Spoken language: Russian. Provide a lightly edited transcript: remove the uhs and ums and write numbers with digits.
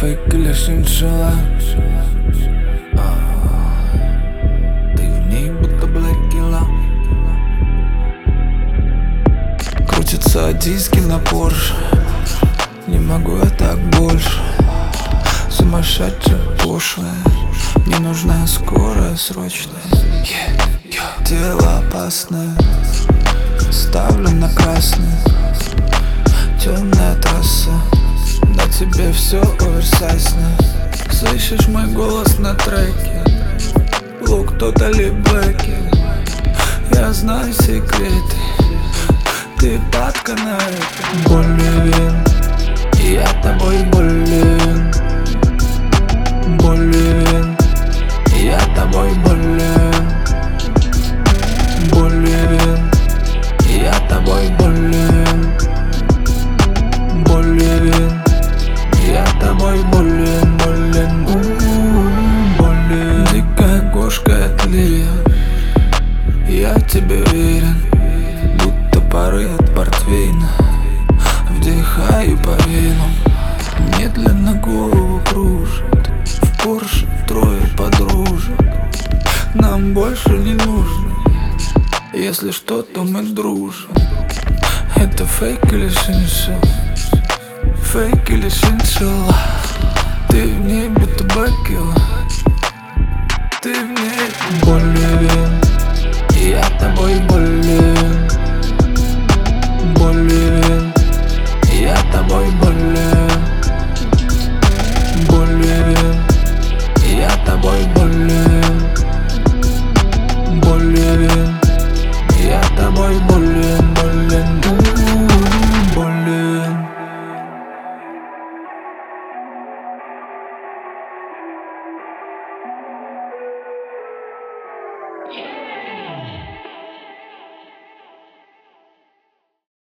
фейк или шиншилла? Ты в ней будто блэкила. Крутятся диски на Порше. Не могу я так больше. Сумасшедшая, пошлая. Мне нужна скорая, срочная. Тело опасное, ставлю на красный. Темная трасса, на тебе все оверсайзно. Слышишь мой голос на треке? Лук тотали блэки. Я знаю секреты, ты падка на это. Болен, я тобой болен. Болен, я тобой болен. Болен, я тобой болен. Болен, я тобой болен, болен, болен. Дикая кошка, это лирия. Я тебе верен, будто пары от портвейна. Вдыхаю по венам, медленно голову кружит. В Порше трое подружек, нам больше не нужно. Если что, то мы дружим. Это фейк или шиншилла? Фейк или шиншилла? Ты в ней будто блэкила. Ты в ней болен, я тобой болен.